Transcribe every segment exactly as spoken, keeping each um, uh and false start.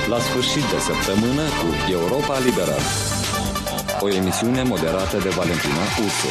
La sfârșit de săptămână cu Europa Liberă. O emisiune moderată de Valentina Ursu.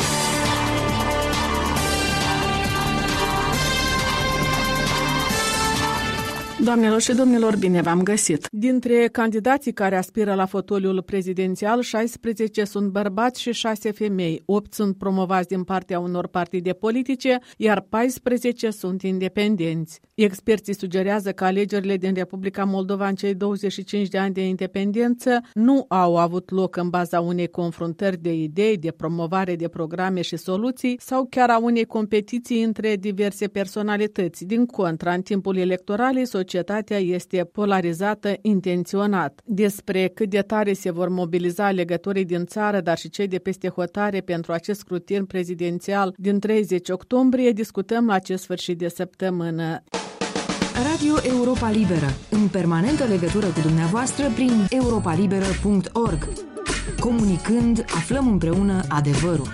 Doamnelor și domnilor, bine v-am găsit! Dintre candidații care aspiră la fotoliul prezidențial, șaisprezece sunt bărbați și șase femei, opt sunt promovați din partea unor partide politice, iar paisprezece sunt independenți. Experții sugerează că alegerile din Republica Moldova în cei douăzeci și cinci de ani de independență nu au avut loc în baza unei confruntări de idei, de promovare de programe și soluții sau chiar a unei competiții între diverse personalități. Din contra, în timpul electoralei, societatea este polarizată intenționat. Despre cât de tare se vor mobiliza alegătorii din țară, dar și cei de peste hotare pentru acest scrutin prezidențial din treizeci octombrie, discutăm la acest sfârșit de săptămână. Radio Europa Liberă, în permanentă legătură cu dumneavoastră prin europa liberă punct org. Comunicând, aflăm împreună adevărul.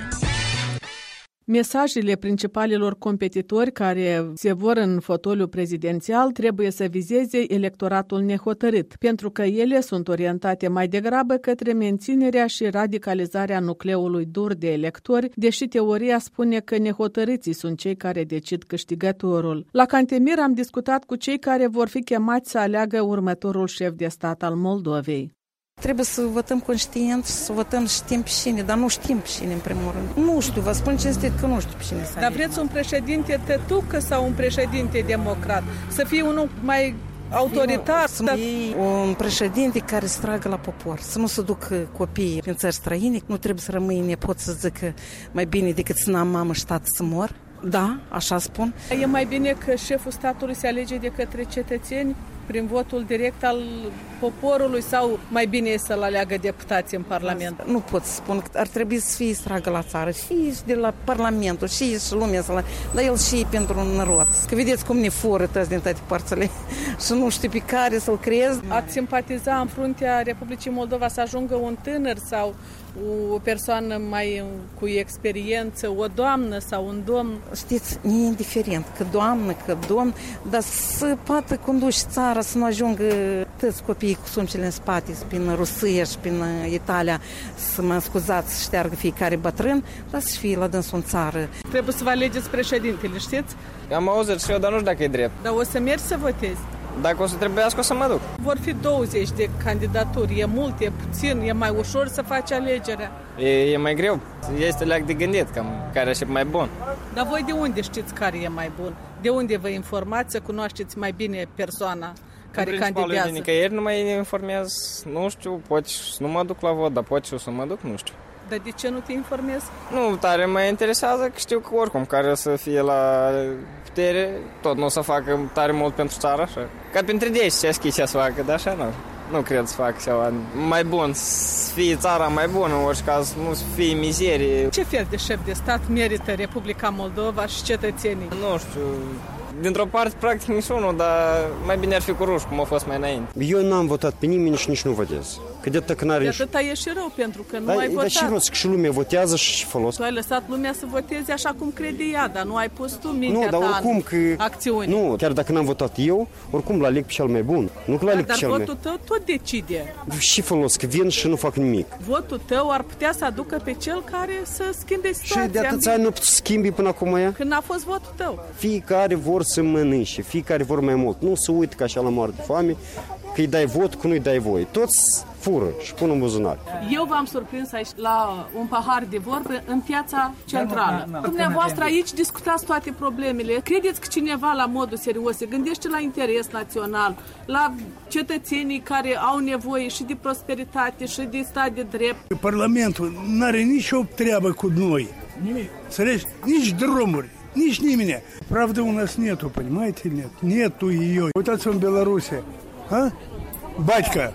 Mesajele principalilor competitori care se vor în fotoliul prezidențial trebuie să vizeze electoratul nehotărât, pentru că ele sunt orientate mai degrabă către menținerea și radicalizarea nucleului dur de electori, deși teoria spune că nehotărâții sunt cei care decid câștigătorul. La Cantemir am discutat cu cei care vor fi chemați să aleagă următorul șef de stat al Moldovei. Trebuie să votăm conștient, să votăm și știm pe cine, dar nu știm pe cine în primul rând. Nu știu, vă spun cinstit că nu știu pe cine să aleg. Dar vreți un președinte tătucă sau un președinte democrat? Să fie unul mai autoritar? Să fie un președinte care să tragă la popor, să nu se ducă copiii în țări străine, nu trebuie să rămâi nepot să zică mai bine decât să n-am mamă și tată să mor. Da, așa spun. E mai bine că șeful statului se alege de către cetățeni prin votul direct al poporului sau mai bine e să-l aleagă deputații în Parlament? Nu pot să spun că ar trebui să fie stragă la țară, fie și de la Parlamentul, și și lumea să la... Dar el și pentru un narod. Că vedeți cum ne fură toți din toate părțile și nu știu pe care să-l creez. Ați simpatiza în fruntea Republicii Moldova să ajungă un tânăr sau o persoană mai cu experiență, o doamnă sau un domn? Știți, e indiferent, că doamnă, că domn, dar să poată conduce țara, să nu ajungă toți copiii cu sumcile în spate, prin Rusia și prin Italia, să mă scuzați, să șteargă fiecare bătrân, dar să fie la dânsul în țară. Trebuie să vă alegeți președintele, știți? Am auzit și eu, dar nu știu dacă e drept. Dar o să mergi să votezi? Dacă o să trebuiască, o să mă duc. Vor fi douăzeci de candidaturi. E mult, e puțin, e mai ușor să faci alegerea. E, e mai greu. Este leac de gândit, cam care e mai bun. Dar voi de unde știți care e mai bun? De unde vă informați să cunoașteți mai bine persoana care candidează? În nicăieri nu mai informez, nu știu, poate nu mă duc la vot, dar poate și o să mă duc, nu știu. Dar de ce nu te informezi? Nu, tare mă interesează, că știu că oricum care o să fie la putere, tot nu o să facă tare mult pentru țară, așa. Ca printre deci ce schi ce să facă, dar așa nu. Nu cred să facă ceva mai bun, să fie țara mai bună, în orice caz, nu să fie mizerie. Ce fel de șef de stat merită Republica Moldova și cetățenii? Nu știu, dintr-o parte, practic, nici unul, dar mai bine ar fi cu ruși, cum a fost mai înainte. Eu n-am votat pe nimeni și nici nu votez. Că de atât n-are... De atâta e și rău, pentru că nu da, ai votat. Dar și rost, că și lumea votează și folos. Tu ai lăsat lumea să voteze așa cum crede ea, dar nu ai pus tu mintea nu, dar ta oricum, în că, acțiuni. Nu, chiar dacă n-am votat eu, oricum l-aleg pe cel mai bun. Nu că l-aleg dar pe cel votul mai... tău tot decide. Și folos, că vin și nu fac nimic. Votul tău ar putea să aducă pe cel care să schimbe situația. Și de atâția ani nu schimbi până acum ea? Când a fost votul tău. Fiecare vor să mănânce, fiecare vor mai mult. Nu se uită ca așa la moarte de foame, că îi dai vot, că nu îi dai voie. Toți fură și pun în buzunar. Eu v-am surprins aici la un pahar de vorbe în piața centrală. Da, dumneavoastră aici discutați toate problemele. Credeți că cineva la modul serios se gândește la interes național, la cetățenii care au nevoie și de prosperitate și de stat de drept? Parlamentul nu are nicio treabă cu noi. Înțelegi? Nici drumuri. Nici nimeni. Правда, у нас нету, понимаете, нет? Нету ее. Уitați-vă în Беларуsie. А? Батька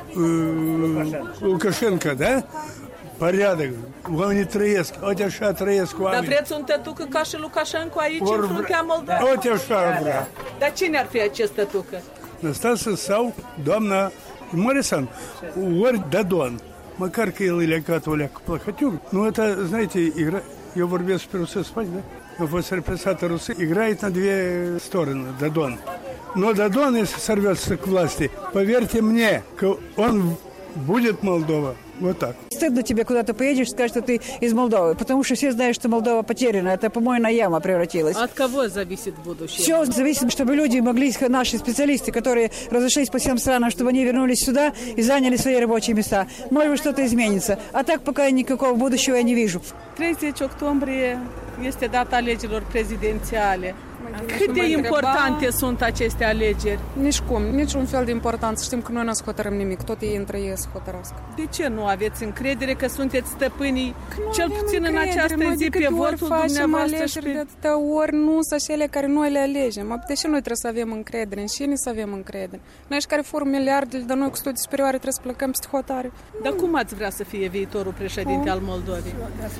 э, Лукашенко, да? Порядок. Oamenii trăiesc. Uite așa trăiesc oamenii. Dar vreți un tătucă ca și Lukashenko aici, Or, în fruntea Moldovei? Uite așa vrea. Dar cine ar fi acest tătucă? Năstase sau doamna Morisan, ori Дадон. Măcar că el e legat o leacă plăcătiuc. Nu, это, знаете, игра... Eu vorbesc pe rusă spani, da? Eu fost represată rusă. Играет на две стороны, Дадон. Но Дадон, если сорвется к власти, поверьте мне, он будет Молдова. Вот так. Стыдно тебе куда-то поедешь, скажешь, что ты из Молдовы, потому что все знают, что Молдова потеряна. Это помойная яма превратилась. От кого зависит будущее? Все зависит, чтобы люди могли, наши специалисты, которые разошлись по всем странам, чтобы они вернулись сюда и заняли свои рабочие места. Может быть, что-то изменится. А так пока никакого будущего я не вижу. treizeci octombrie este data alegerilor prezidențiale. Cât de importante sunt aceste alegeri? Nici cum, niciun fel de importanță. Știm că noi nu hotărâm nimic, tot ei între ei să hotărască. De ce nu aveți încredere că sunteți stăpânii, cel puțin în această zi, pe votul dumneavoastră? Și pe... de atâtea ori nu sunt cele care noi le alegem. De ce noi trebuie să avem încredere? În cine să avem încredere? Noi și care fură miliardele, dar noi cu studii superioare trebuie să plecăm peste hotare. Dar cum ați vrea să fie viitorul președinte al Moldovei?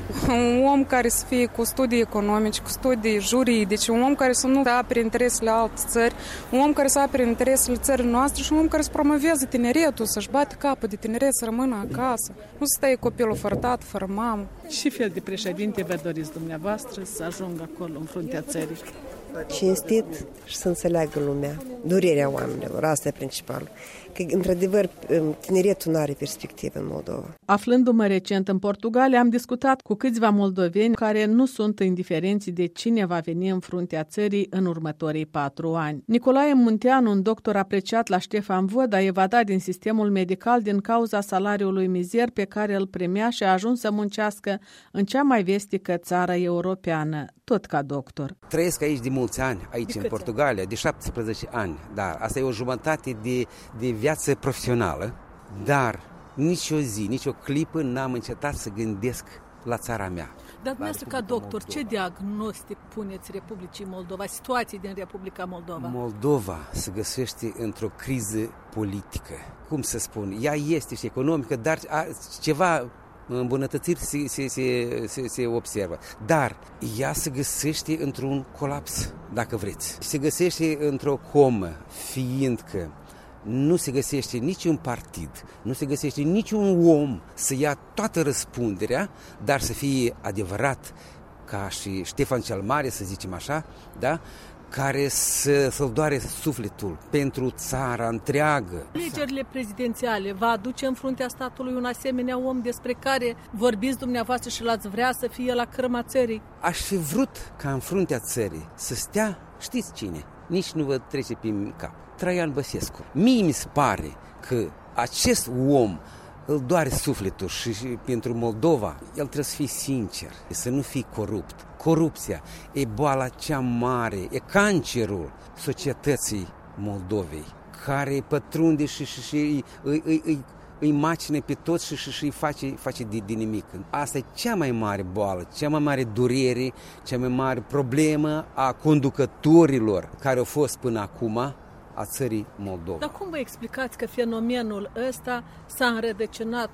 Un om care să fie cu studii economice, cu studii juridice, un om care să nu apere interesele alte țări, un om care să apere interesele țării noastre și un om care să promoveze tineretul, să-și bate capul de tineret, să rămână acasă. Nu să stai copilul fără tată, fără mamă. Ce fel de președinte vă doriți dumneavoastră să ajungă acolo, în fruntea țării? Cinstit și să înțeleagă lumea, durerea oamenilor, asta e principal. Că, într-adevăr, tineretul nu are perspectivă în Moldova. Aflându-mă recent în Portugalia, am discutat cu câțiva moldoveni care nu sunt indiferenți de cine va veni în fruntea țării în următorii patru ani. Nicolae Munteanu, un doctor apreciat la Ștefan Vod, a evadat din sistemul medical din cauza salariului mizer pe care îl primea și a ajuns să muncească în cea mai vestică țară europeană, tot ca doctor. Trăiesc aici de mulți ani, aici de în Portugalia, de șaptesprezece ani, dar asta e o jumătate de, de viață profesională, dar nici o zi, nici o clipă n-am încetat să gândesc la țara mea. Dar dumneavoastră ca doctor, ce diagnostic puneți Republicii Moldova, situații din Republica Moldova? Moldova se găsește într-o criză politică. Cum să spun? Ea este și economică, dar ceva îmbunătățiri se, se, se, se, se observă. Dar ea se găsește într-un colaps, dacă vreți. Se găsește într-o comă, fiindcă nu se găsește niciun partid, nu se găsește niciun om să ia toată răspunderea, dar să fie adevărat, ca și Ștefan cel Mare, să zicem așa, da? Care să, să-l doare sufletul pentru țara întreagă. Alegerile prezidențiale va aduce în fruntea statului un asemenea om despre care vorbiți dumneavoastră și l-ați vrea să fie la crâma țării? Aș fi vrut ca în fruntea țării să stea, știți cine, nici nu vă trece prin cap, Traian Băsescu. Mie mi se pare că acest om îl doare sufletul și, și pentru Moldova el trebuie să fie sincer, să nu fie corupt. Corupția e boala cea mare, e cancerul societății Moldovei, care pătrunde și, și, și îi, îi, îi, îi macină pe toți și, și, și îi face, face de, de nimic. Asta e cea mai mare boală, cea mai mare durere, cea mai mare problemă a conducătorilor care au fost până acum a țării Moldova. Dar cum vă explicați că fenomenul ăsta s-a înrădăcinat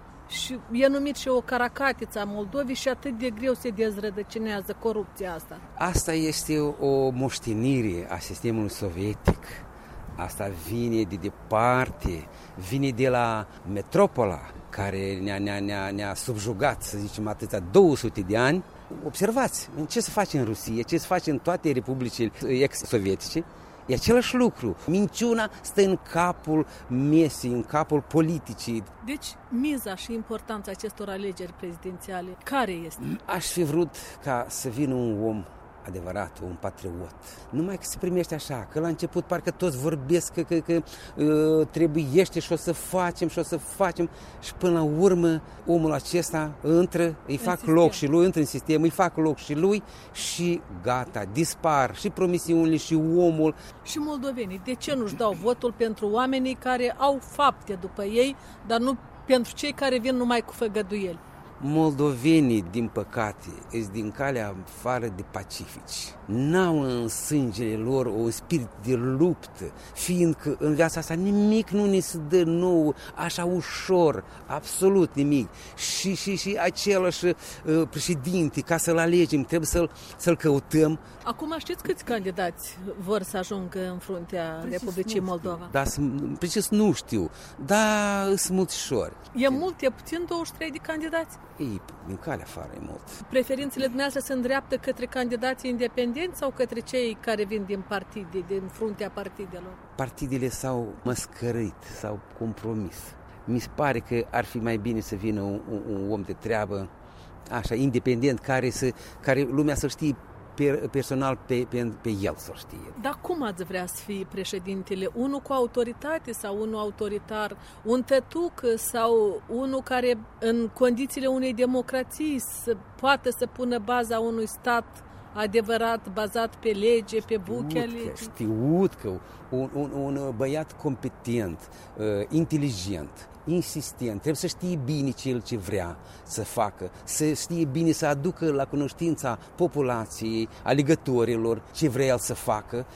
și e numit și o caracatiță a Moldovei și atât de greu se dezrădăcinează corupția asta? Asta este o moștenire a sistemului sovietic. Asta vine de departe, vine de la metropola care ne-a, ne-a, ne-a, ne-a subjugat, să zicem atâția două sute de ani. Observați ce se face în Rusia, ce se face în toate republicile ex-sovietice. E același lucru. Minciuna stă în capul mesei, în capul politicii. Deci, miza și importanța acestor alegeri prezidențiale, care este? Aș fi vrut ca să vină un om adevărat, un patriot. Numai că se primește așa, că la început parcă toți vorbesc că, că, că uh, trebuiește și o să facem și o să facem și până la urmă omul acesta intră, îi fac sistem. loc și lui, intră în sistem, îi fac loc și lui și gata, dispar și promisiunile și omul. Și moldovenii, de ce nu-și dau votul pentru oamenii care au fapte după ei, dar nu pentru cei care vin numai cu făgăduieli? Moldovenii, din păcate, sunt din calea afară de pacifici. N-au în sângele lor un spirit de luptă, fiindcă în viața asta nimic nu ne se dă nou, așa ușor, absolut nimic. Și, și, și același uh, președinte, ca să-l alegem, trebuie să-l, să-l căutăm. Acum știți câți candidați vor să ajungă în fruntea precis Republicii Moldova? Da, precis nu știu, dar sunt mulțișori. E mult, e puțin douăzeci și trei de candidați? Ei, din calea afară e mult. Preferințele dumneavoastră se îndreaptă către candidații independenți sau către cei care vin din partide, din fruntea partidelor? Partidele s-au măscărit, s-au compromis. Mi se pare că ar fi mai bine să vină un, un, un om de treabă, așa, independent, care, să, care lumea să știe personal pe, pe, pe el să știe. Dar cum ați vrea să fie președintele? Unul cu autoritate sau unul autoritar? Un tătuc sau unul care în condițiile unei democrații să poată să pună baza unui stat adevărat, bazat pe lege, pe buchea legii? Știut că un, un, un băiat competent, uh, inteligent, insistent, trebuie să știe bine ce ce vrea să facă, să știe bine să aducă la cunoștința populației, alegătorilor, ce vrea el să facă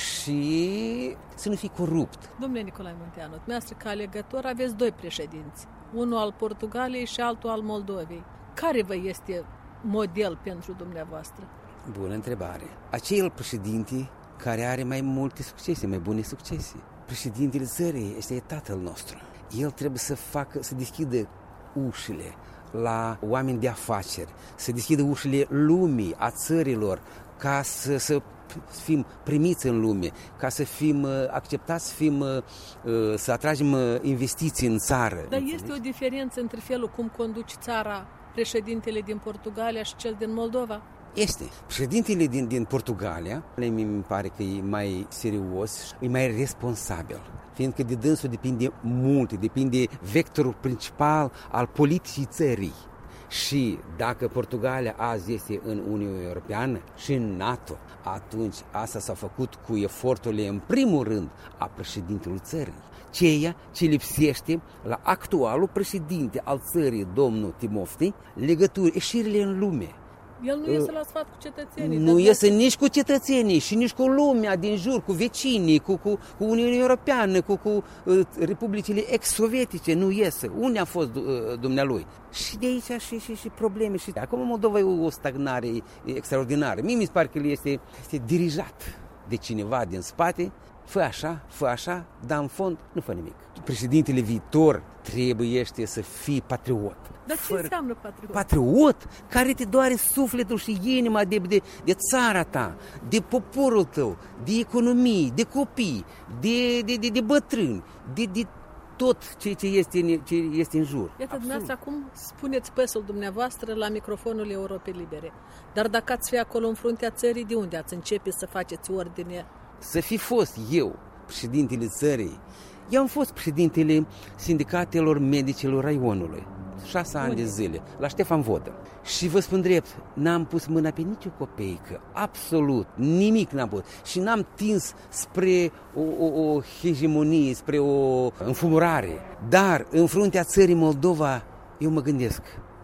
și să nu fie corupt. Domnule Nicolae Munteanu, dumneavoastră ca alegător aveți doi președinți, unul al Portugaliei și altul al Moldovei. Care vă este model pentru dumneavoastră? Bună întrebare. Acel președinte care are mai multe succese, mai bune succese. Președintele țării este tatăl nostru. El trebuie să facă, să deschidă ușile la oameni de afaceri, să deschidă ușile lumii, a țărilor, ca să, să fim primiți în lume, ca să fim acceptați, să, fim, să atragem investiții în țară. Dar este o diferență între felul cum conduce țara președintele din Portugalia și cel din Moldova? Este. Președintele din, din Portugalia, mi pare că e mai serios, e mai responsabil, fiindcă de dânsul depinde mult, depinde vectorul principal al politicii țării. Și dacă Portugalia azi este în Uniunea Europeană și în NATO, atunci asta s-a făcut cu eforturile, în primul rând, a președintelui țării. Ceea ce lipsește la actualul președinte al țării, domnul Timofti, legături, ieșirile în lume. El nu iese la sfat cu cetățenii. Nu iese nici cu cetățenii și nici cu lumea din jur, cu vecinii, cu, cu, cu Uniunea Europeană, cu, cu uh, republicile ex-sovietice. Nu iese. Unde a fost uh, dumnealui? Și de aici și, și, și probleme. Și acum Moldova e o stagnare extraordinară. Mie mi se pare că el este, este dirijat de cineva din spate. Fă așa, fă așa, dar în fond nu fă nimic. Președintele viitor trebuie să fie patriot. Dar ce înseamnă patriot? Patriot care te doare sufletul și inima de, de, de țara ta, de poporul tău, de economie, de copii, de, de, de, de bătrâni, de, de tot ce, ce, este, ce este în jur. Iată, dumneavoastră, acum spuneți păsul dumneavoastră la microfonul Europei Libere. Dar dacă ați fi acolo în fruntea țării, de unde ați începe să faceți ordine? Să fi fost eu președintele țării. Eu am fost președintele sindicatelor medicilor raionului, șase ani de zile, la Ștefan Vodă. Și vă spun drept, n-am pus mâna pe nicio copeică, absolut, nimic n-am pus. Și n-am tins spre o, o, o hegemonie, spre o înfumurare. Dar în fruntea țării Moldova, eu mă gândesc,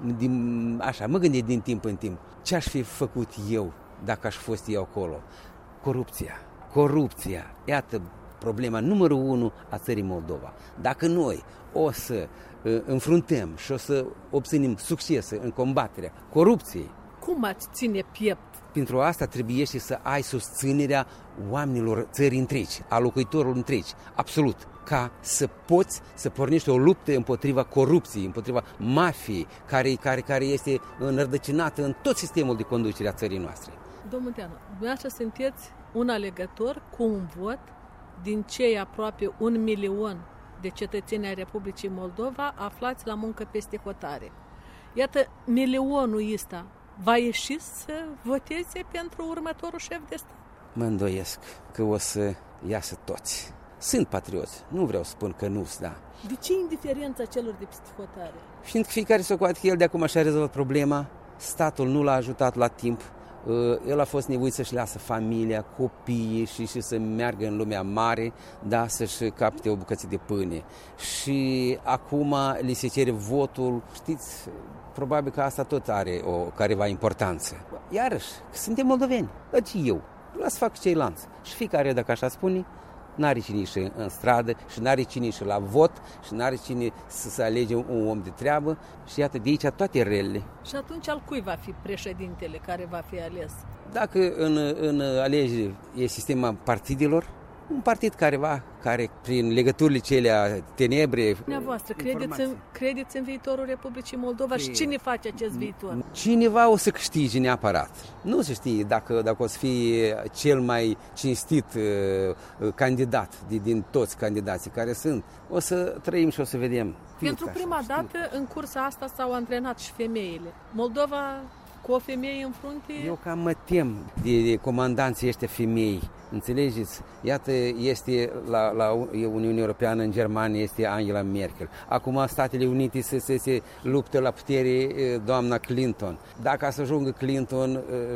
din, așa, mă gândesc din timp în timp, ce aș fi făcut eu dacă aș fost eu acolo? Corupția. Corupția, iată problema numărul unu a țării Moldova. Dacă noi o să uh, înfruntăm și o să obținem succes în combaterea corupției, cum ați ține piept? Pentru asta trebuie și să ai susținerea oamenilor țării întregi, a locuitorilor întregi, absolut, ca să poți să pornești o luptă împotriva corupției, împotriva mafiei, care, care, care este înrădăcinată în tot sistemul de conducere a țării noastre. Domnul Munteanu, dumneavoastră sunteți un alegător cu un vot din cei aproape un milion de cetățeni ai Republicii Moldova aflați la muncă peste hotare. Iată, milionul ăsta va ieși să voteze pentru următorul șef de stat? Mă îndoiesc că o să iasă toți. Sunt patrioți, nu vreau să spun că nu, da. De ce indiferența celor de peste hotare? Fiindcă fiecare s-o coate că el de acum și-a rezolvat problema, statul nu l-a ajutat la timp, el a fost nevoit să-și lasă familia, copiii și, și să meargă în lumea mare, da, să-și capte o bucăță de pâine. Și acum li se cere votul, știți, probabil că asta tot are o careva importanță. Iarăși, că suntem moldoveni, deci eu, las fac ceilalți. Și fiecare, dacă așa spune, n-are cine ieși în stradă și n-are cine ieși la vot și n-are cine să, să alege un om de treabă și iată de aici toate relele. Și atunci al cui va fi președintele care va fi ales? Dacă în, în alegeri e sistema partidelor, Un partid careva care, prin legăturile celea tenebre... Dumneavoastră, credeți în, credeți în viitorul Republicii Moldova și cine face acest viitor? Cineva o să câștige neapărat. Nu se știe dacă, dacă o să fie cel mai cinstit uh, candidat din, din toți candidații care sunt. O să trăim și o să vedem. Pentru prima așa, dată, în cursa asta s-au antrenat și femeile. Moldova cu o femeie în frunte... Eu cam mă tem de, de comandanții ăștia femei. Înțelegeți? Iată, este la, la Uniunea Europeană, în Germania, este Angela Merkel. Acum Statele Unite se, se, se luptă la putere doamna Clinton. Dacă să ajungă Clinton,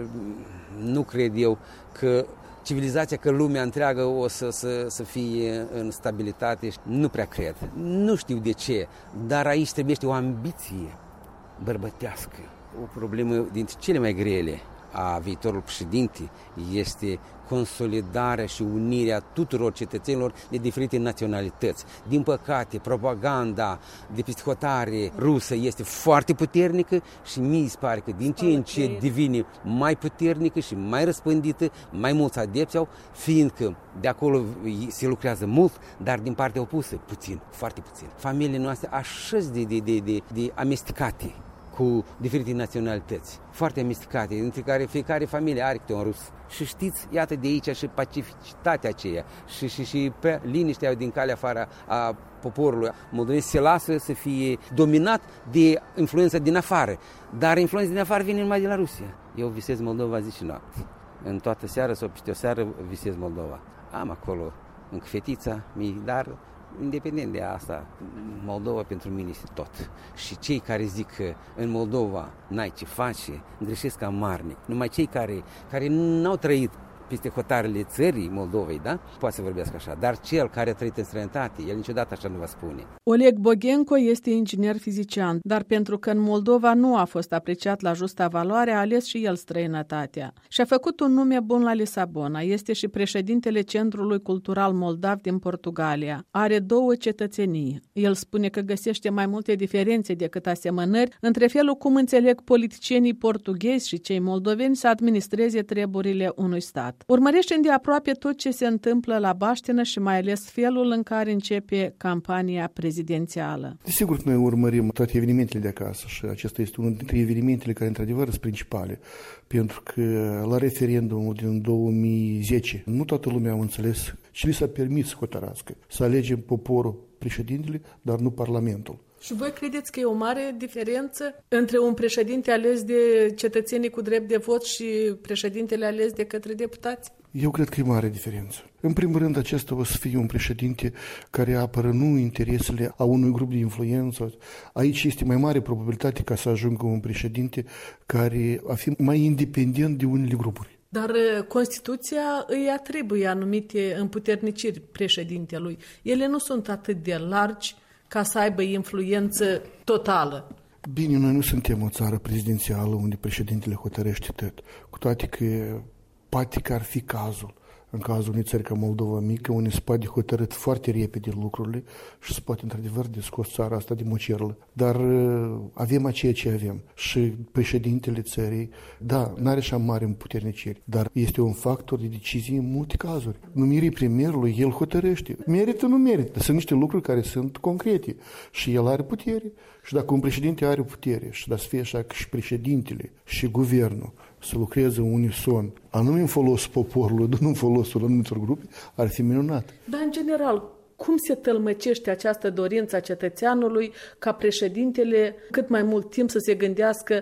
nu cred eu că civilizația, că lumea întreagă o să, să, să fie în stabilitate. Nu prea cred. Nu știu de ce, dar aici trebuie o ambiție bărbătească. O problemă dintre cele mai grele a viitorului președinte este consolidarea și unirea tuturor cetățenilor de diferite naționalități. Din păcate, propaganda de psihotare rusă este foarte puternică și mi se pare că din ce în ce devine mai puternică și mai răspândită, mai mulți adepți au, fiindcă de acolo se lucrează mult, dar din partea opusă puțin, foarte puțin. Familiile noastre așa de, de, de, de, de amestecate cu diferite naționalități, foarte amestecate, între care fiecare familie are câte un rus. Și știți, iată de aici și pacificitatea aceea și, și, și pe liniștea din calea afară a poporului moldovenesc se lasă să fie dominat de influența din afară. Dar influența din afară vine numai de la Rusia. Eu visez Moldova zi și noapte. În toată seara sau peste o seară visez Moldova. Am acolo încă fetița, dar independent de asta, Moldova pentru mine este tot. Și cei care zic că în Moldova n-ai ce face, greșesc amarnic. Numai cei care, care n-au trăit peste hotarele țării Moldovei, da? Poate să vorbească așa. Dar cel care a trăit în străinătate, el niciodată așa nu va spune. Oleg Boghenco este inginer fizician, dar pentru că în Moldova nu a fost apreciat la justa valoare, a ales și el străinătatea. Și-a făcut un nume bun la Lisabona. Este și președintele Centrului Cultural Moldav din Portugalia. Are două cetățenii. El spune că găsește mai multe diferențe decât asemănări între felul cum înțeleg politicienii portughezi și cei moldoveni să administreze treburile unui stat. Urmărește îndeaproape tot ce se întâmplă la Baștină și mai ales felul în care începe campania prezidențială. Desigur, noi urmărim toate evenimentele de acasă și acesta este unul dintre evenimentele care, într-adevăr, sunt principale, pentru că la referendumul din două mii zece nu toată lumea a înțeles și li s-a permis să hotărască, să alegem poporul președintele, dar nu Parlamentul. Și voi credeți că e o mare diferență între un președinte ales de cetățenii cu drept de vot și președintele ales de către deputați? Eu cred că e mare diferență. În primul rând, acesta o să fie un președinte care apără nu interesele a unui grup de influență. Aici este mai mare probabilitate ca să ajungă un președinte care a fi mai independent de unele grupuri. Dar Constituția îi atribuie anumite împuterniciri președintelui. Ele nu sunt atât de largi ca să aibă influență totală. Bine, noi nu suntem o țară prezidențială unde președintele hotărăște tot. Cu toate că poate că ar fi cazul, în cazul unei țări ca Moldova mică, unde se poate hotărât foarte repede lucrurile și se poate într-adevăr de scos țara asta de mocerlă. Dar avem aceea ce avem. Și președintele țării, da, n-are așa mare împuterniciri, dar este un factor de decizie în multe cazuri. Numirii premierului, el hotărăște. Merită, nu merită. Sunt niște lucruri care sunt concrete și el are putere. Și dacă un președinte are putere și dacă să fie așa că și președintele și guvernul să lucreze unison, anume în folosul poporului, nu în folosul anumitor grupe, ar fi minunat. Dar, în general, cum se tălmăcește această dorință a cetățeanului ca președintele cât mai mult timp să se gândească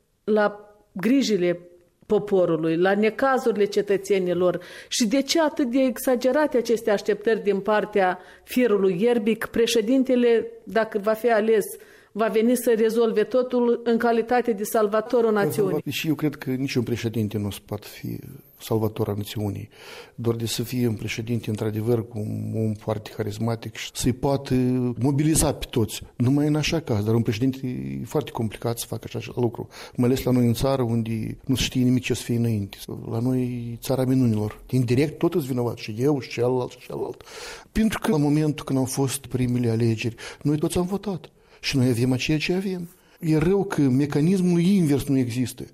la grijile poporului, la necazurile cetățenilor și de ce atât de exagerate aceste așteptări din partea firului ierbic? Președintele, dacă va fi ales, va veni să rezolve totul în calitate de salvatorul națiunii. Și eu cred că niciun președinte nu poate fi salvator al națiunii, doar de să fie un președinte într-adevăr cu un om foarte carismatic și să-i poată mobiliza pe toți. Numai în așa caz, dar un președinte e foarte complicat să facă așa lucru. Mai ales la noi în țară unde nu știe nimic ce să fie înainte. La noi țara minunilor. Indirect tot îți vinovat, și eu, și celălalt, și celălalt. Pentru că la momentul când au fost primele alegeri, noi toți am votat. Și noi avem aceea ce avem. E rău că mecanismul invers nu există.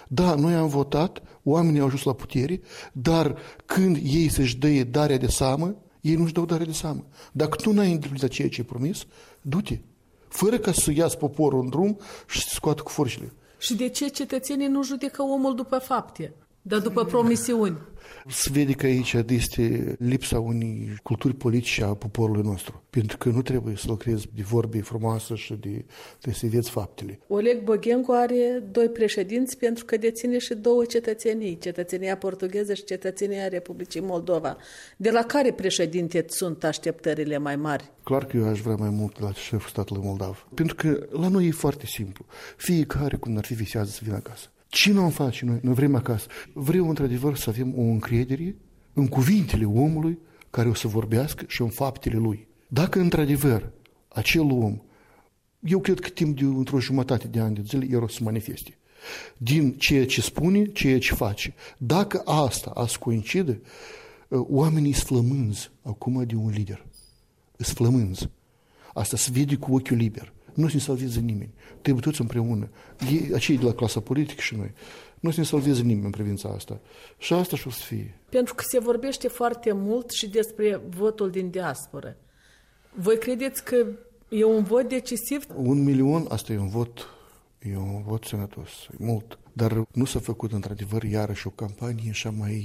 Da, noi am votat, oamenii au ajuns la putere, dar când ei să-și dă darea de seamă, ei nu-și dau darea de seamă. Dacă tu n-ai îndeplinit ceea ce ai promis, du-te, fără ca să iasă poporul în drum și să scoată cu forțele. Și de ce cetățenii nu judecă omul după fapte, dar după promisiuni? Se vede că aici este lipsa unei culturi politice a poporului nostru. Pentru că nu trebuie să lucrezi de vorbe frumoase și de, de să vedeți faptele. Oleg Boghencu are doi președinți pentru că deține și două cetățenii, cetățenia portugheză și cetățenia Republicii Moldova. De la care președinte sunt așteptările mai mari? Clar că eu aș vrea mai mult la șeful statului Moldav. Pentru că la noi e foarte simplu. Fiecare, cum n-ar fi, visează să vină acasă. Ce nu am face noi? Noi vrem acasă. Vreau, într-adevăr, să avem o încredere în cuvintele omului care o să vorbească și în faptele lui. Dacă, într-adevăr, acel om, eu cred că timp de într-o jumătate de ani de zile, el o să manifeste. Din ceea ce spune, ceea ce face. Dacă asta a să coincide, oamenii sunt flămânzi acum de un lider. Sunt flămânzi. Asta se vede cu ochiul liber. Nu se salvează nimeni. Trebuie toți împreună. Ei, acei de la clasa politică și noi. Nu se salvează nimeni în privința asta. Și asta și o să fie. Pentru că se vorbește foarte mult și despre votul din diasporă. Voi credeți că e un vot decisiv? Un milion, asta e un vot, e un vot sănătos, e mult. Dar nu s-a făcut, într-adevăr, iarăși o campanie așa mai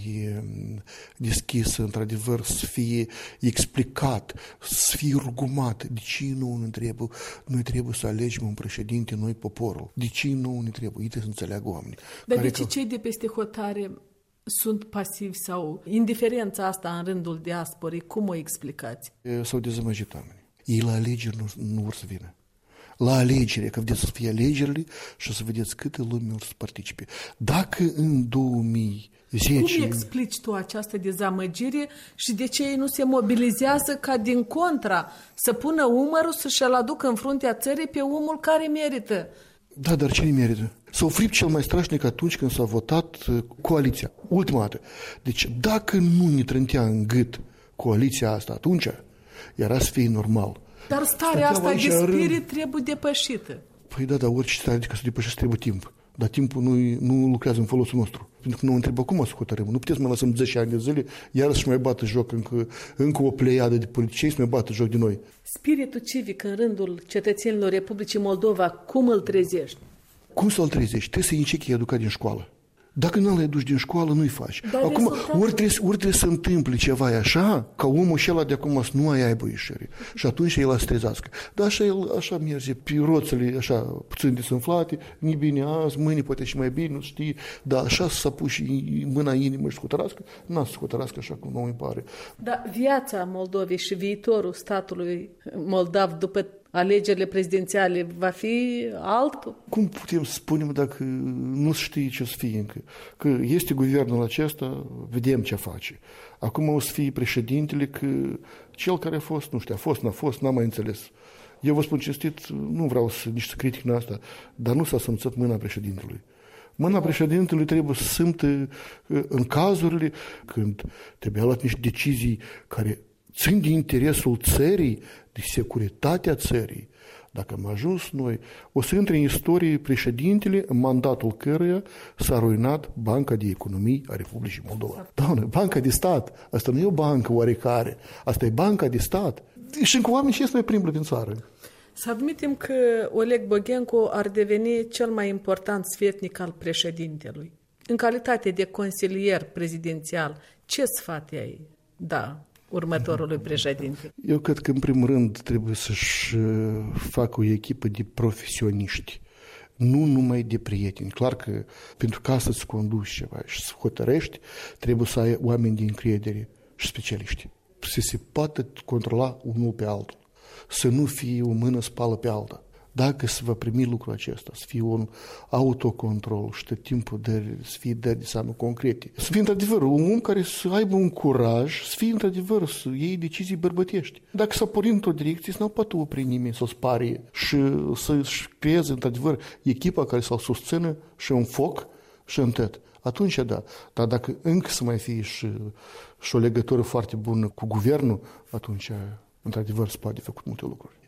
deschisă, într-adevăr, să fie explicat, să fie rugumat. De ce nu ne trebuie? Noi trebuie să alegem un președinte, noi poporul. De ce nu ne trebuie? Uite să înțeleagă oamenii. Dar de ce că... cei de peste hotare sunt pasivi sau indiferența asta în rândul diasporei? Cum o explicați? S-au dezamăgit oamenii. Ei la alegeri nu, nu vor să vină. La alegere, că vedeți să fie alegerile și o să vedeți câte lume o să participe. Dacă în două mii zece... Cum explici tu această dezamăgire și de ce ei nu se mobilizează ca din contra să pună umărul să-și aducă în fruntea țării pe omul care merită? Da, dar cine merită? S-a ofrit cel mai strașnic atunci când s-a votat coaliția. Ultima dată. Deci dacă nu ne trântea în gât coaliția asta atunci, era să fie normal. Dar starea asta de spirit trebuie depășită. Păi da, dar orice stare de ca să depășești trebuie timp. Dar timpul nu, nu lucrează în folosul nostru. Pentru că nu întrebă cum să hotărâm. Nu puteți să mai lăsăm zece ani de zile, iar să mai bată joc încă, încă o pleiadă de politicieni să mai bată joc de noi. Spiritul civic în rândul cetățenilor Republicii Moldova, cum îl trezești? Cum să-l trezești? Trebuie să începi să-i educa din școală. Dacă nu l-ai dus din școală, nu-i faci. Dar acum, rezultat... ori trebuie, ori trebuie să întâmple ceva așa, ca omul ăla de acum să nu mai aibă ieșire. Și atunci el să trezească. Dar așa, el, așa merge pe roțele, așa, puțin desânflate, ni bine azi, mâine poate și mai bine, nu știi, dar așa să s-a pus și mâna inimă și scuterască, n-a să scuterască așa cum nu îmi pare. Dar viața Moldovei și viitorul statului moldav după alegerile prezidențiale va fi altul? Cum putem să spunem dacă nu știe ce o să fie încă? Că este guvernul acesta, vedem ce face. Acum o să fie președintele, că cel care a fost, nu știu, a fost, n-a fost, n-am mai înțeles. Eu vă spun cinstit, nu vreau să, nici să critic în asta, dar nu s-a simțit mâna președintelui. Mâna președintelui trebuie să simtă în cazurile când trebuie luat niște decizii care țin de interesul țării, de securitatea țării. Dacă am ajuns noi, o să intre în istorie președintele în mandatul căruia s-a ruinat Banca de Economie a Republicii Moldova. Doamne, Banca de Stat, asta nu e o bancă oarecare, asta e Banca de Stat. Și încă oameni ce mai plimbă din țară. Să admitem că Oleg Boghencu ar deveni cel mai important sfetnic al președintelui. În calitate de consilier prezidențial, ce sfat ai da următorului președinte? Eu cred că, în primul rând, trebuie să-și facă o echipă de profesioniști, nu numai de prieteni. Clar că pentru ca să-ți conduci ceva și să hotărăști, trebuie să ai oameni de încredere și specialiști. Să se poată controla unul pe altul, să nu fie o mână spală pe alta. Dacă se va primi lucrul acesta, să fie un autocontrol și tot timpul de, să fie dări de seamă concrete. Să fie într-adevăr un om care să aibă un curaj, să fie într-adevăr să iei decizii bărbătești. Dacă s-a pornit într-o direcție, să nu poate opri nimeni să o sparie și să-și creeze într-adevăr echipa care să-l susțină și în foc și în tăt. Atunci da, dar dacă încă să mai fie și, și o legătură foarte bună cu guvernul, atunci într-adevăr se poate făcut multe lucruri.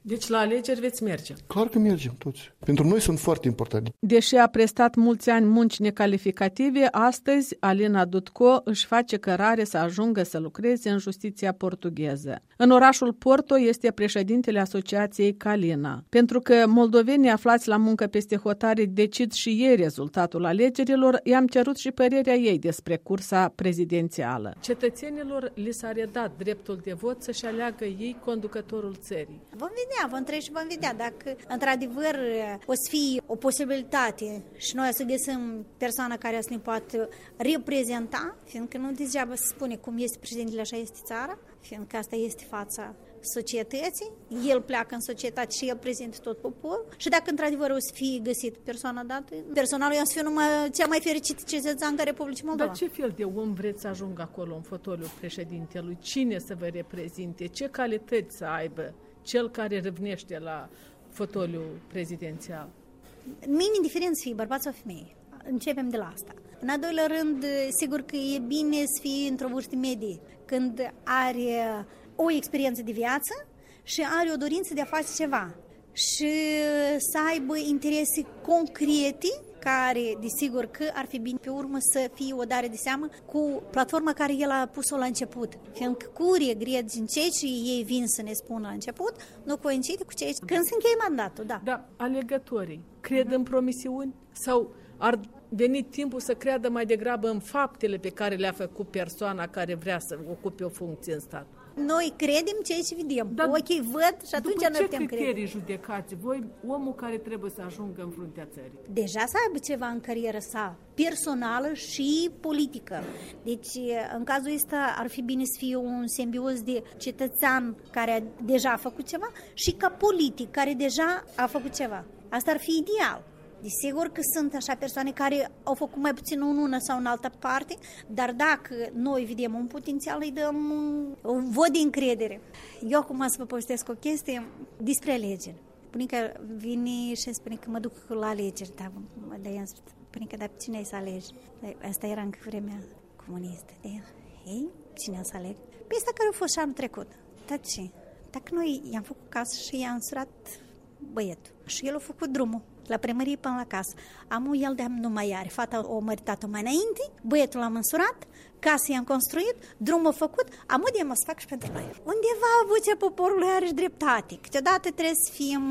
Deci la alegeri veți merge? Clar că mergem toți. Pentru noi sunt foarte importante. Deși a prestat mulți ani munci necalificative, astăzi Alina Dutco își face cărare să ajungă să lucreze în justiția portugheză. În orașul Porto este președintele Asociației Calina. Pentru că moldovenii aflați la muncă peste hotare decid și ei rezultatul alegerilor, i-am cerut și părerea ei despre cursa prezidențială. Cetățenilor li s-a redat dreptul de vot să-și aleagă ei conducătorul țării. Vom vedea, vom trece și vom vedea dacă într-adevăr o să fie o posibilitate și noi să găsim persoana care să ne poată reprezenta, fiindcă nu degeaba se spune cum este președintele, așa este țara, fiindcă asta este fața societății, el pleacă în societate și el prezintă tot poporul și dacă într-adevăr o să fie găsit persoana dată, personal eu o să fiu numai cea mai fericită cetățeancă a Republicii Moldova. Dar ce fel de om vreți să ajungă acolo în fotoliul președintelui? Cine să vă reprezinte? Ce calități să aibă cel care râvnește la fotoliul prezidențial? Mie indiferent să fie bărbat sau femeie. Începem de la asta. În al doilea rând, sigur că e bine să fie într-o vârstă medie, când are o experiență de viață și are o dorință de a face ceva și să aibă interese concrete care, desigur, că ar fi bine pe urmă să fie o dare de seamă cu platforma care el a pus-o la început. Fiindcă cu regret din cei ce ei vin să ne spună la început, nu coincide cu cei când se încheie mandatul, da. Da, alegătorii cred în promisiuni sau ar veni timpul să creadă mai degrabă în faptele pe care le-a făcut persoana care vrea să ocupe o funcție în stat? Noi credem ceea ce vedem. Da, ochii văd și atunci noi putem crede. După ce criterii judecați voi omul care trebuie să ajungă în fruntea țării? Deja să aibă ceva în cariera sa, personală și politică. Deci, în cazul ăsta, ar fi bine să fie un simbioz de cetățean care deja a făcut ceva și ca politic care deja a făcut ceva. Asta ar fi ideal. Desigur că sunt așa persoane care au făcut mai puțin în una sau în altă parte, dar dacă noi vedem un potențial, îi dăm un vot de încredere. Eu acum să vă povestesc o chestie despre alegeri. Bunica vine și spune că mă duc la alegeri, dar de bunica, dar cine ai să alegi? Asta era încă vremea comunistă. Ei, cine să aleg? Pe asta care a fost și anul trecut. Dar ce? Dacă noi i-am făcut casă și i-am surat băietul și el a făcut drumul la primărie până la casă. Amul el de-am nu mai are. Fata o măritat-o mai înainte, băietul l-am însurat, casa i-am construit, drumul făcut, amul de să fac și pentru noi. Undeva vocea poporului are și dreptate. Câteodată trebuie să fim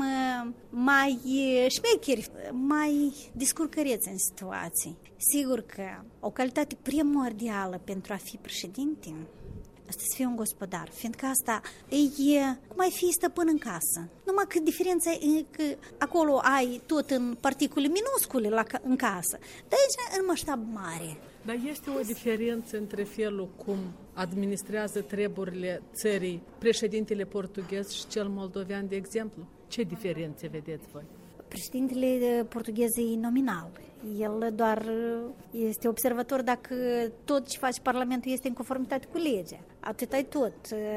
mai șmecheri, mai descurcăreți în situații. Sigur că o calitate primordială pentru a fi președinte asta să fie un gospodar, fiindcă asta e cum ai fi stăpân în casă. Numai că diferența e că acolo ai tot în particule minuscule la, în casă, dar aici în maștab mare. Dar este o diferență între felul cum administrează treburile țării președintele portughez și cel moldovean, de exemplu? Ce diferențe vedeți voi? Președintele portughez e nominal. El doar este observator dacă tot ce face Parlamentul este în conformitate cu legea. Atât ai tot.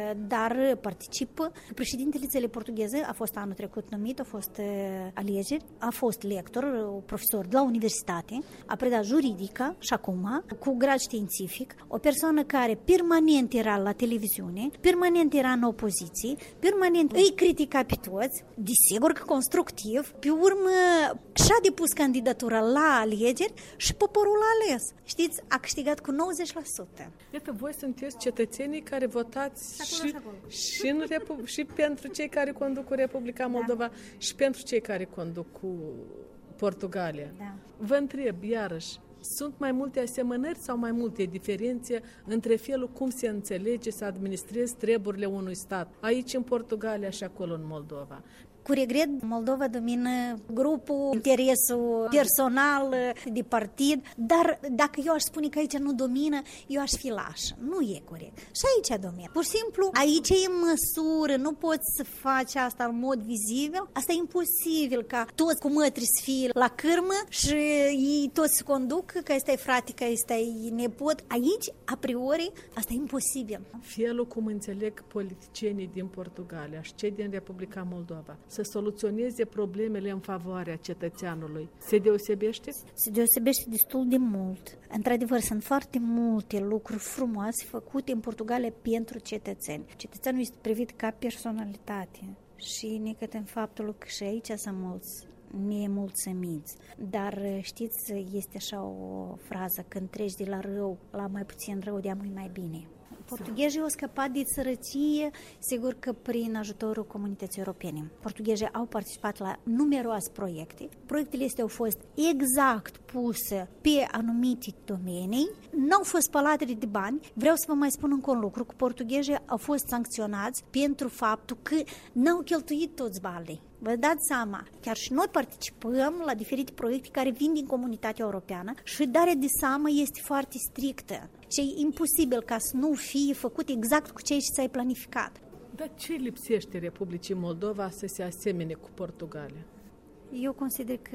Dar participă. Președintele țării portugheze a fost anul trecut numit, a fost alegeri, a fost lector, profesor de la universitate, a predat juridică și acum, cu grad științific, o persoană care permanent era la televiziune, permanent era în opoziție, permanent îi critica pe toți, desigur că constructiv, pe urmă și-a depus candidatura la alegeri și poporul a ales. Știți, a câștigat cu nouăzeci la sută. Iată, voi sunteți cetățenii care votați și, și, în Repu- și pentru cei care conduc cu Republica Moldova, da, și pentru cei care conduc cu Portugalia. Da. Vă întreb, iarăși, sunt mai multe asemănări sau mai multe diferențe între felul cum se înțelege să administrezi treburile unui stat, aici în Portugalia și acolo în Moldova? Cu regret, Moldova domină grupul, interesul personal de partid, dar dacă eu aș spune că aici nu domină, eu aș fi lașă. Nu e corect. Și aici domină. Pur și simplu, aici e măsură, nu poți să faci asta în mod vizibil. Asta e imposibil ca toți cu mătri să fie la cârmă și ei toți se conduc, că ăsta e frate, că ăsta e nepot. Aici, a priori, asta e imposibil. Felul cum înțeleg politicienii din Portugalia și cei din Republica Moldova să soluționeze problemele în favoarea cetățeanului, se deosebește? Se deosebește destul de mult. Într-adevăr, sunt foarte multe lucruri frumoase făcute în Portugalia pentru cetățeni. Cetățeanul este privit ca personalitate. și nicăt în faptul că și aici sunt mulți nemulțumiți. Dar știți, este așa o frază, când treci de la rău la mai puțin rău, de-a mult mai bine. Portughezii au scăpat de sărăcie, sigur că prin ajutorul comunității europene. Portughezii au participat la numeroase proiecte. Proiectele astea au fost exact puse pe anumite domenii, n-au fost spălate de bani. Vreau să vă mai spun încă un lucru, că portughezii au fost sancționați pentru faptul că n-au cheltuit toți banii. Vă dați seama, chiar și noi participăm la diferite proiecte care vin din comunitatea europeană și darea de seamă este foarte strictă. Și e imposibil ca să nu fie făcut exact cu ceea ce ți-ai planificat. Dar ce lipsește Republicii Moldova să se asemene cu Portugalia? Eu consider că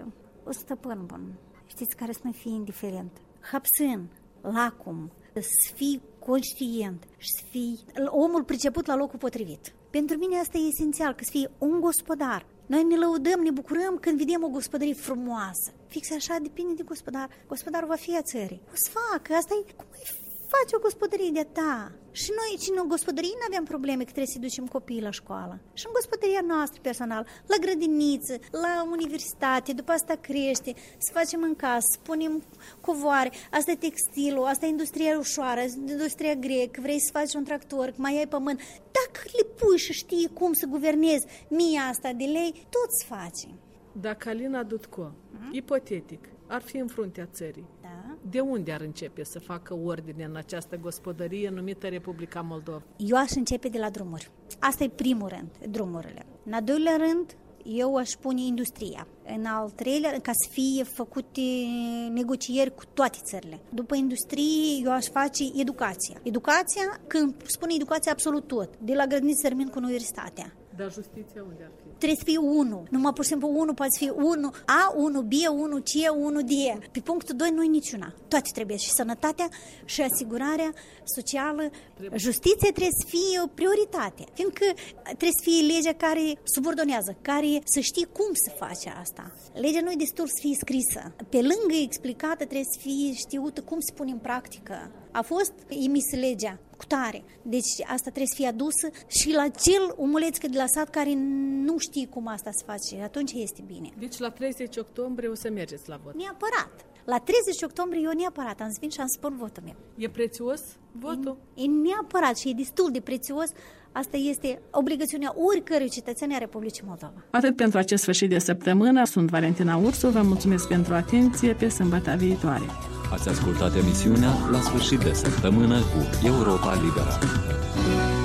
o stăpân bun. Știți, care să nu fie indiferent. Hapsân, lacum, să fii conștient și să fii omul priceput la locul potrivit. Pentru mine asta e esențial, că să fie un gospodar. Noi ne lăudăm, ne bucurăm când vedem o gospodărie frumoasă. Fix așa depinde de gospodar. Gospodarul va fi a țării. O să facă, asta e cum ai face o gospodărie de-a ta. Și noi, și în gospodărie nu aveam probleme că trebuie să ducem copiii la școală. Și în gospodăria noastră personal, la grădiniță, la universitate, după asta crește, să facem în casă, să punem covoare, asta e textilul, asta e industria ușoară, industria grea, că vrei să faci un tractor, că mai ai pământ. Dacă le pui și știi cum să guvernezi mia asta de lei, tot se face. Dacă Alina Dutco, hmm? ipotetic, ar fi în fruntea țării, da. De unde ar începe să facă ordine în această gospodărie numită Republica Moldova? Eu aș începe de la drumuri. Asta e primul rând, drumurile. În al doilea rând, eu aș pune industria. În al treilea, ca să fie făcute negocieri cu toate țările. După industrie, eu aș face educația. Educația, când spun educația, absolut tot. De la grădiniță termin cu universitatea. Dar justiția unde ar fi? Trebuie să fie unu. Numai pur și simplu unu poate fi unu A, unu B, unu C, unu D. Pe punctul doi nu e niciuna. Toate trebuie. Și sănătatea și asigurarea socială. Trebuie. Justiția trebuie să fie o prioritate. Fiindcă trebuie să fie legea care subordonează, care să știe cum să face asta. Legea nu e destul să fie scrisă. Pe lângă explicată trebuie să fie știută cum se pune în practică. A fost emisă legea cu tare. Deci asta trebuie să fie adusă și la cel omuleț de la sat care nu știe cum asta se face. Atunci este bine. Deci la treizeci octombrie o să mergeți la vot. Neapărat. La treizeci octombrie eu neapărat am să vin și am să spun votul meu. E prețios votul? E, e neapărat și e destul de prețios. Asta este obligațiunea oricărui cetățean a Republicii Moldova. Atât pentru acest sfârșit de săptămână. Sunt Valentina Ursu. Vă mulțumesc pentru atenție. Pe sâmbătă viitoare. Ați ascultat emisiunea La sfârșit de săptămână cu Europa Liberă.